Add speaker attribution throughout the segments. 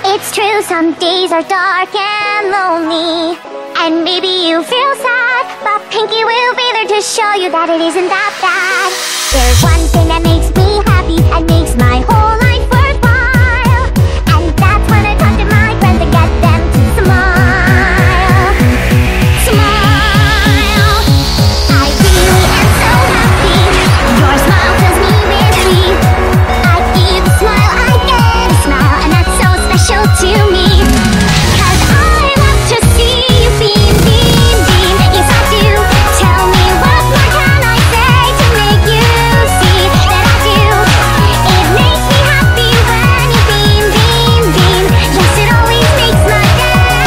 Speaker 1: It's true, some days are dark and lonely, and maybe you feel sad, but Pinky will be there to show you that it isn't that bad. There's one thing that makes me happy and makes my whole life worthwhile, and that's when I talk to my friends and get them to smile. Smile. I really am so happy. Your smile fills me with glee. I give a smile, I get a smile, and that's so special to me. 'Cause I love to see you beam, beam, beam. Yes, I do. Tell me what more can I say to make you see that I do. It makes me happy when you beam, beam, beam. Yes, it always makes my day.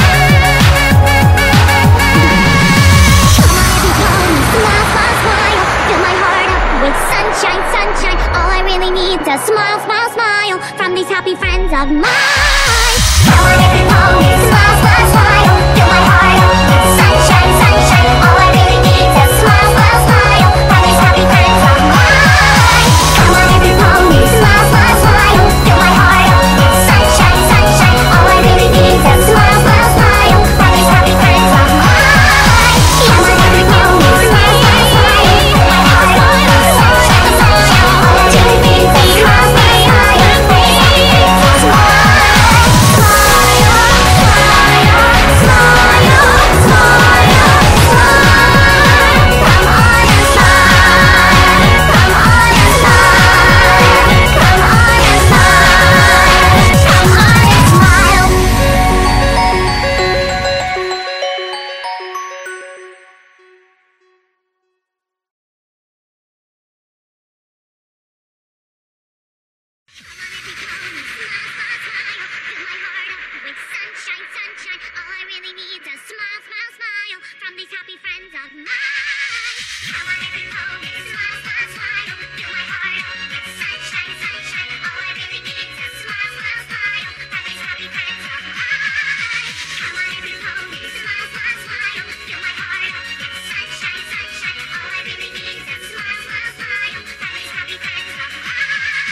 Speaker 1: Come on, everyone, smile, smile, smile. Fill my heart up with sunshine, sunshine. All I really need is a smile, smile, smile from these happy friends of mine. Come on, everyone.